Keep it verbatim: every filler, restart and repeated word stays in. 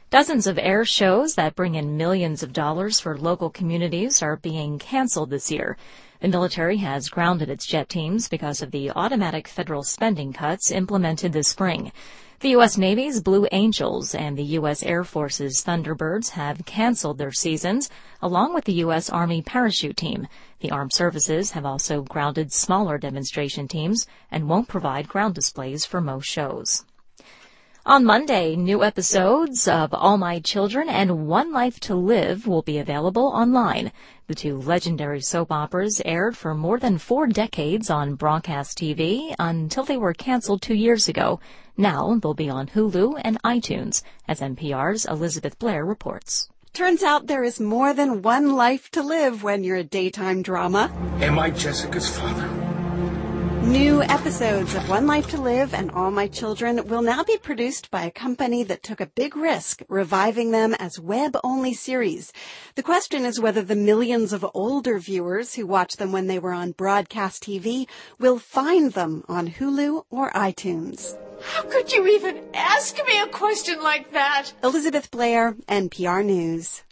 Dozens of air shows that bring in millions of dollars for local communities are being canceled this year. The military has grounded its jet teams because of the automatic federal spending cuts implemented this spring. The U S. Navy's Blue Angels and the U S. Air Force's Thunderbirds have canceled their seasons, along with the U S. Army parachute team. The armed services have also grounded smaller demonstration teams and won't provide ground displays for most shows. On Monday, new episodes of All My Children and One Life to Live will be available online. The two legendary soap operas aired for more than four decades on broadcast T V until they were canceled two years ago. Now they'll be on Hulu and iTunes, as N P R's Elizabeth Blair reports. Turns out there is more than one life to live when you're a daytime drama. Am I Jessica's father? New episodes of One Life to Live and All My Children will now be produced by a company that took a big risk, reviving them as web-only series. The question is whether the millions of older viewers who watched them when they were on broadcast T V will find them on Hulu or iTunes. How could you even ask me a question like that? Elizabeth Blair, N P R News.